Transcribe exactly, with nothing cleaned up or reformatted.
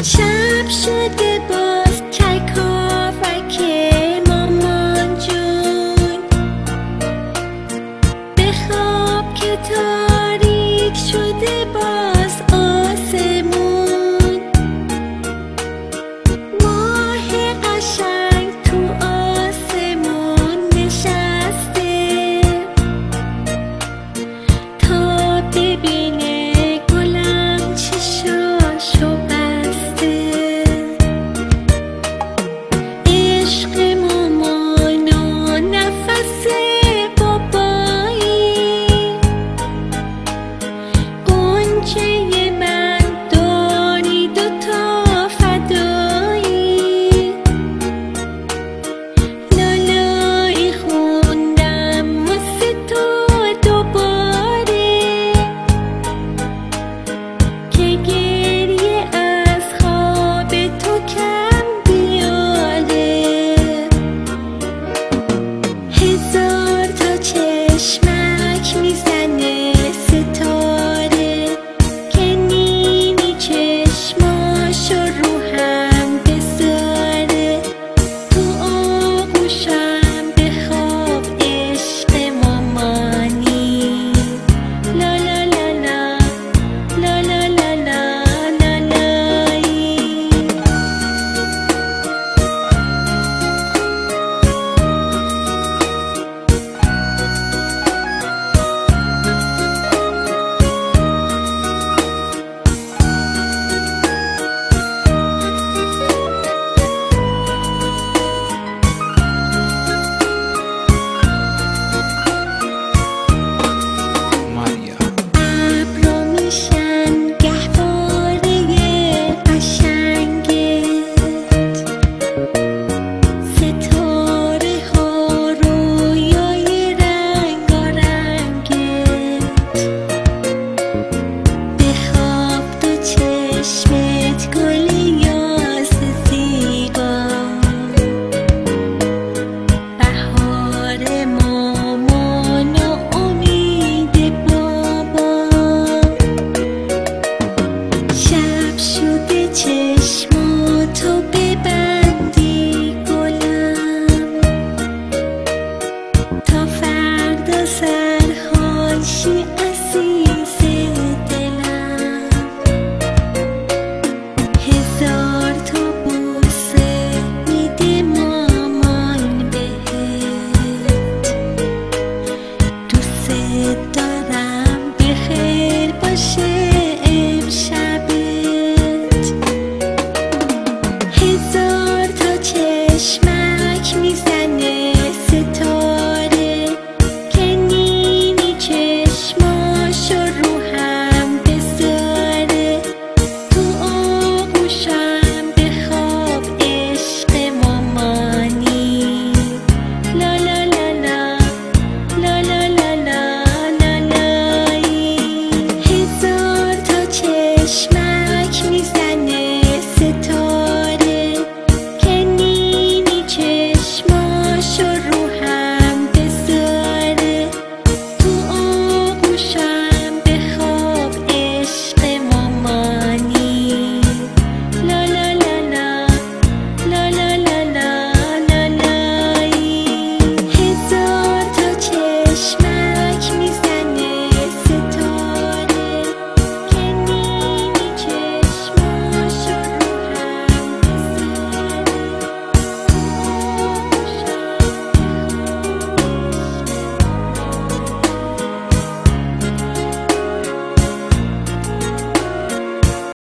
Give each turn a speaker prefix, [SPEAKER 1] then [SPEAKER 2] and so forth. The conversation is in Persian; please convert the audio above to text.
[SPEAKER 1] شب شده باز کلکاوک مامان جون، بخواب که تاریک شده باز آسمون. ماه قشنگ تو آسمون نشسته تا ببینه گلم چشاشو بسته. عشق مامان و نفس بابایی، غنچه من داری دوتا فدایی. لالایی خوندم واسه تو دوباره که گریه از خواب تو کم بیاره. هزار تا چشمک میزنه ستاره که نیمی چشماشو رو هم بذاره. تو آغوشم بخواب عشق مامانی. لا لا لا لا لا لا لا لا لا لایی.
[SPEAKER 2] ماریا
[SPEAKER 1] ابرا میشن گهواره قشنگت، ستاره ها رویای رنگارنگت. بخواب تو چشمت گل